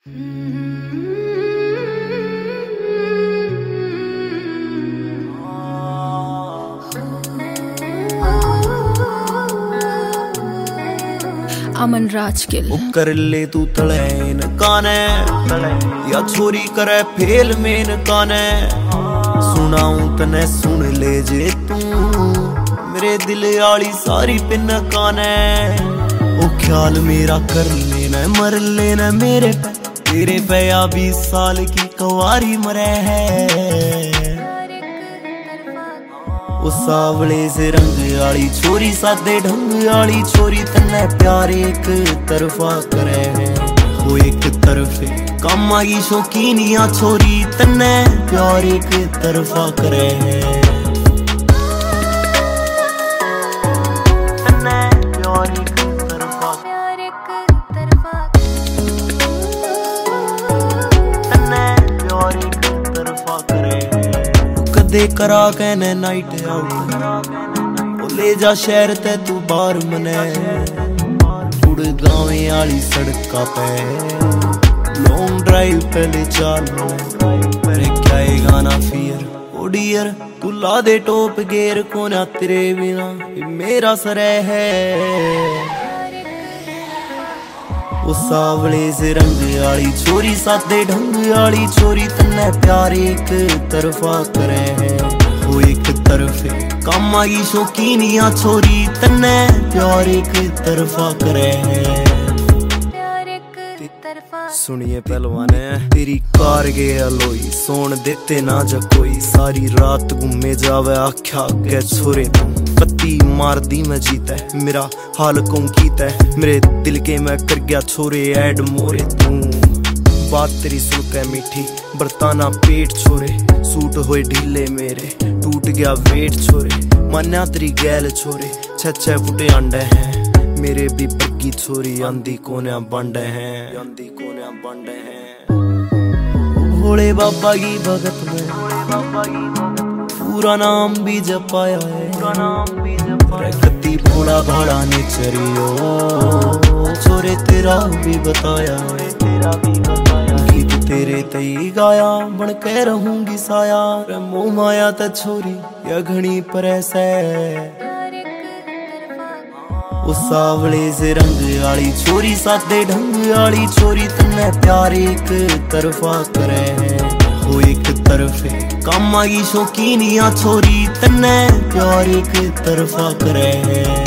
अमन राजकिल कर ले तू तलैन काने या छोरी करे फेल मेन काने सुनाऊं तने सुन ले जे तू मेरे दिल आली सारी पिन काने ओ ख्याल मेरा कर लेना मर लेना मेरे पे तेरे पे या 20 साल की कवारी मरे है ओ सावले से रंग आली छोरी सादे ढंग आली छोरी तन्ने प्यार एक तरफा करे है वो एक तरफे कम आई शौकीनिया छोरी तन्ने प्यार एक तरफा करे है तन्ने प्यार एक तरफा तन्ने प्यार एक तरफा करे दे करा कहने नाइट आउट ले जा शहर ते तू बाहर मने उड़ गाँवे आली सड़का पे लॉन्ग ड्राइव पे ले चल मेरे क्या ये गाना फियर ओ डियर तू ला दे टॉप गेयर कोना तेरे बिना मेरा सरे है ओ सावले से रंग आली छोरी सादे ढंग आली छोरी तन्ने प्यार एक तरफा करे है वो एक तरफे कम आई शौकीनिया छोरी तन्ने प्यार एक तरफा करे है सुनिए पहलवाने तेरी कार गे अलोई सोन देते ना जा कोई सारी रात घूमे जावे आख्या के छोरे तुम पत्ती मार दी मैं जीता मेरा हाल कौन कीता मेरे दिल के मैं कर गया छोरे ऐड मोरे तू बात तेरी सुन के मीठी बरताना पेट छोरे सूट होए ढीले मेरे टूट गया वेट छोरे मान्या तेरी गैल छोरे 6-6 फुटे अंडे हैं मेरे भी पक्की छोरी आंधी कोन्या बांडे हैं आंधी कोन्या बांडे हैं भोले बाबा की भगत में पूरा नाम भी जपाया है कत्ती भोला भाड़ा ने चरियो छोरे तेरा भी बताया गीत तेरे तई गाया बन के रहूंगी साया मोह माया त छोरी या घनी पर ऐसे ओ सावले से रंग आली छोरी सादे ढंग आली छोरी तन्ने प्यार एक तरफा करे है वो एक तरफे कम आई शौकीनिया छोरी तन्ने प्यार एक तरफा करे है।